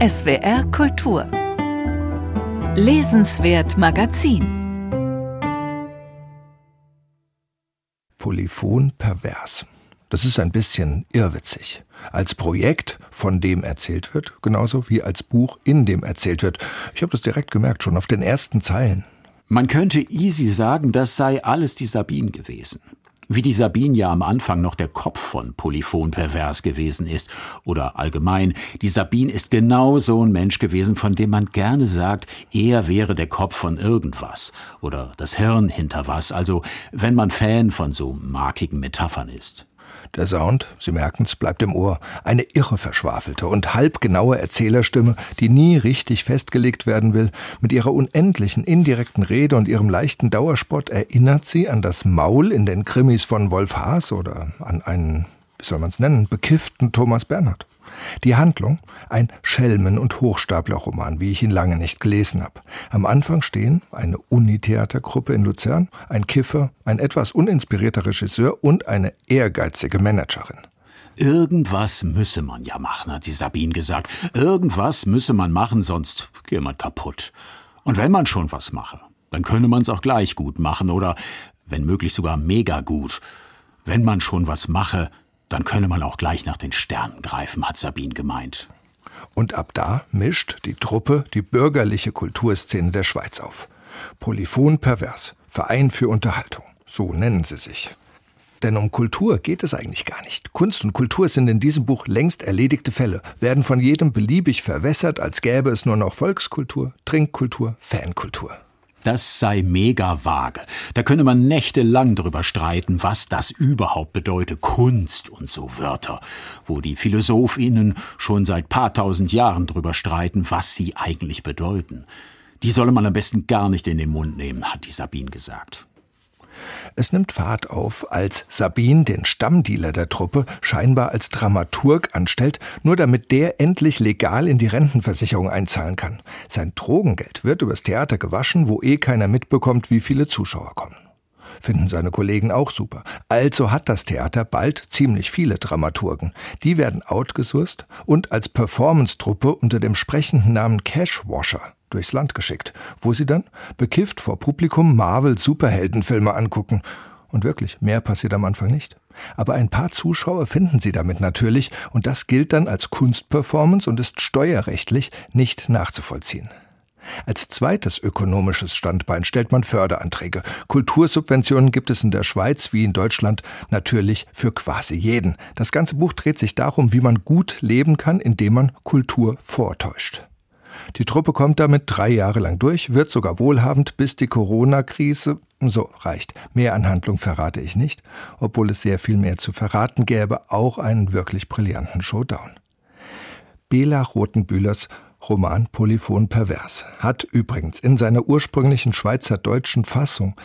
SWR Kultur Lesenswert Magazin. Polyphon pervers. Das ist ein bisschen irrwitzig. Als Projekt, von dem erzählt wird, genauso wie als Buch, in dem erzählt wird. Ich habe das direkt gemerkt, schon auf den ersten Zeilen. Man könnte easy sagen, das sei alles die Sabine gewesen. Wie die Sabine ja am Anfang noch der Kopf von Polyphon pervers gewesen ist. Oder allgemein, die Sabine ist genau so ein Mensch gewesen, von dem man gerne sagt, er wäre der Kopf von irgendwas. Oder das Hirn hinter was. Also, wenn man Fan von so markigen Metaphern ist. Der Sound, Sie merken's, bleibt im Ohr. Eine irre verschwafelte und halbgenaue Erzählerstimme, die nie richtig festgelegt werden will. Mit ihrer unendlichen indirekten Rede und ihrem leichten Dauerspott erinnert sie an das Maul in den Krimis von Wolf Haas oder an einen, wie soll man's nennen, bekifften Thomas Bernhard. Die Handlung, ein Schelmen- und Hochstaplerroman, wie ich ihn lange nicht gelesen habe. Am Anfang stehen eine Unitheatergruppe in Luzern, ein Kiffer, ein etwas uninspirierter Regisseur und eine ehrgeizige Managerin. Irgendwas müsse man ja machen, hat die Sabine gesagt. Irgendwas müsse man machen, sonst geht man kaputt. Und wenn man schon was mache, dann könne man es auch gleich gut machen oder, wenn möglich, sogar mega gut. Wenn man schon was mache, dann könne man auch gleich nach den Sternen greifen, hat Sabine gemeint. Und ab da mischt die Truppe die bürgerliche Kulturszene der Schweiz auf. Polyphon pervers, Verein für Unterhaltung, so nennen sie sich. Denn um Kultur geht es eigentlich gar nicht. Kunst und Kultur sind in diesem Buch längst erledigte Fälle, werden von jedem beliebig verwässert, als gäbe es nur noch Volkskultur, Trinkkultur, Fankultur. Das sei mega vage. Da könne man nächtelang drüber streiten, was das überhaupt bedeutet, Kunst und so Wörter, wo die PhilosophInnen schon seit paar tausend Jahren drüber streiten, was sie eigentlich bedeuten. Die solle man am besten gar nicht in den Mund nehmen, hat die Sabine gesagt. Es nimmt Fahrt auf, als Sabine den Stammdealer der Truppe scheinbar als Dramaturg anstellt, nur damit der endlich legal in die Rentenversicherung einzahlen kann. Sein Drogengeld wird übers Theater gewaschen, wo keiner mitbekommt, wie viele Zuschauer kommen. Finden seine Kollegen auch super. Also hat das Theater bald ziemlich viele Dramaturgen. Die werden outgesourced und als Performance-Truppe unter dem sprechenden Namen Cashwasher durchs Land geschickt, wo sie dann bekifft vor Publikum Marvel-Superheldenfilme angucken. Und wirklich, mehr passiert am Anfang nicht. Aber ein paar Zuschauer finden sie damit natürlich und das gilt dann als Kunstperformance und ist steuerrechtlich nicht nachzuvollziehen. Als zweites ökonomisches Standbein stellt man Förderanträge. Kultursubventionen gibt es in der Schweiz wie in Deutschland natürlich für quasi jeden. Das ganze Buch dreht sich darum, wie man gut leben kann, indem man Kultur vortäuscht. Die Truppe kommt damit 3 Jahre lang durch, wird sogar wohlhabend, bis die Corona-Krise. So, reicht. Mehr an Handlung verrate ich nicht, obwohl es sehr viel mehr zu verraten gäbe, auch einen wirklich brillanten Showdown. Bela Rothenbühlers Roman Polyphon pervers hat übrigens in seiner ursprünglichen schweizerdeutschen Fassung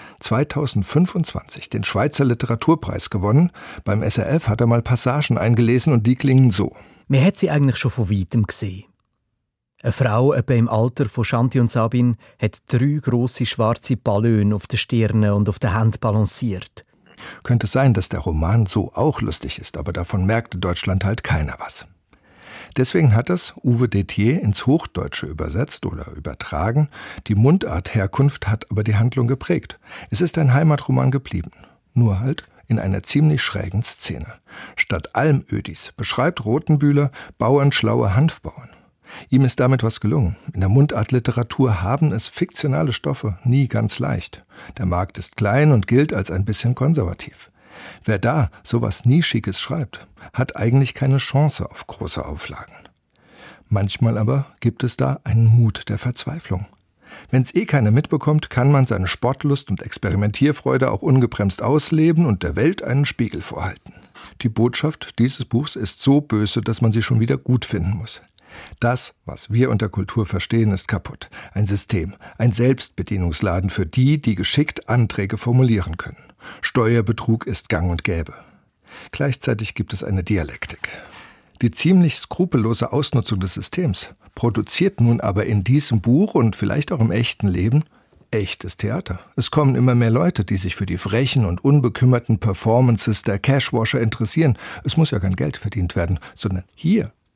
2025 den Schweizer Literaturpreis gewonnen. Beim SRF hat er mal Passagen eingelesen und die klingen so. Man hat sie eigentlich schon von weitem gesehen. Eine Frau, etwa im Alter von Shanti und Sabine, hat 3 grosse schwarze Ballone auf der Stirne und auf der Hand balanciert. Könnte sein, dass der Roman so auch lustig ist, aber davon merkte Deutschland halt keiner was. Deswegen hat es Uwe Détier ins Hochdeutsche übersetzt oder übertragen. Die Mundartherkunft hat aber die Handlung geprägt. Es ist ein Heimatroman geblieben, nur halt in einer ziemlich schrägen Szene. Statt Almödis beschreibt Rothenbühler bauernschlaue Hanfbauern. Ihm ist damit was gelungen. In der Mundartliteratur haben es fiktionale Stoffe nie ganz leicht. Der Markt ist klein und gilt als ein bisschen konservativ. Wer da sowas Nischiges schreibt, hat eigentlich keine Chance auf große Auflagen. Manchmal aber gibt es da einen Mut der Verzweiflung. Wenn's keiner mitbekommt, kann man seine Sportlust und Experimentierfreude auch ungebremst ausleben und der Welt einen Spiegel vorhalten. Die Botschaft dieses Buchs ist so böse, dass man sie schon wieder gut finden muss. Das, was wir unter Kultur verstehen, ist kaputt. Ein System, ein Selbstbedienungsladen für die, die geschickt Anträge formulieren können. Steuerbetrug ist gang und gäbe. Gleichzeitig gibt es eine Dialektik. Die ziemlich skrupellose Ausnutzung des Systems produziert nun aber in diesem Buch und vielleicht auch im echten Leben echtes Theater. Es kommen immer mehr Leute, die sich für die frechen und unbekümmerten Performances der Cashwasher interessieren. Es muss ja kein Geld verdient werden, sondern hier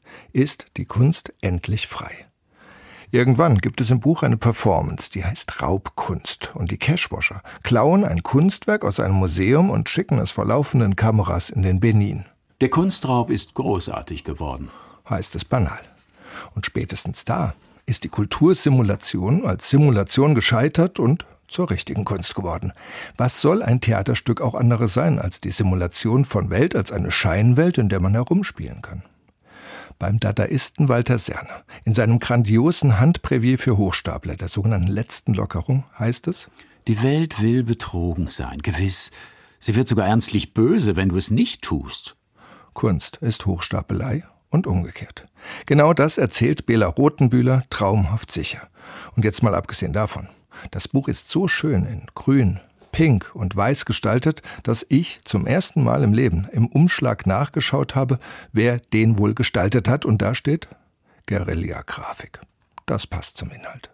Ist die Kunst endlich frei? Irgendwann gibt es im Buch eine Performance, die heißt Raubkunst. Und die Cashwasher klauen ein Kunstwerk aus einem Museum und schicken es vor laufenden Kameras in den Benin. Der Kunstraub ist großartig geworden, heißt es banal. Und spätestens da ist die Kultursimulation als Simulation gescheitert und zur richtigen Kunst geworden. Was soll ein Theaterstück auch anderes sein als die Simulation von Welt als eine Scheinwelt, in der man herumspielen kann? Beim Dadaisten Walter Serner, in seinem grandiosen Handbrevier für Hochstapler, der sogenannten letzten Lockerung, heißt es: Die Welt will betrogen sein, gewiss. Sie wird sogar ernstlich böse, wenn du es nicht tust. Kunst ist Hochstapelei und umgekehrt. Genau das erzählt Bela Rothenbühler traumhaft sicher. Und jetzt mal abgesehen davon, das Buch ist so schön in grün, pink und weiß gestaltet, dass ich zum ersten Mal im Leben im Umschlag nachgeschaut habe, wer den wohl gestaltet hat. Und da steht Guerilla-Grafik. Das passt zum Inhalt.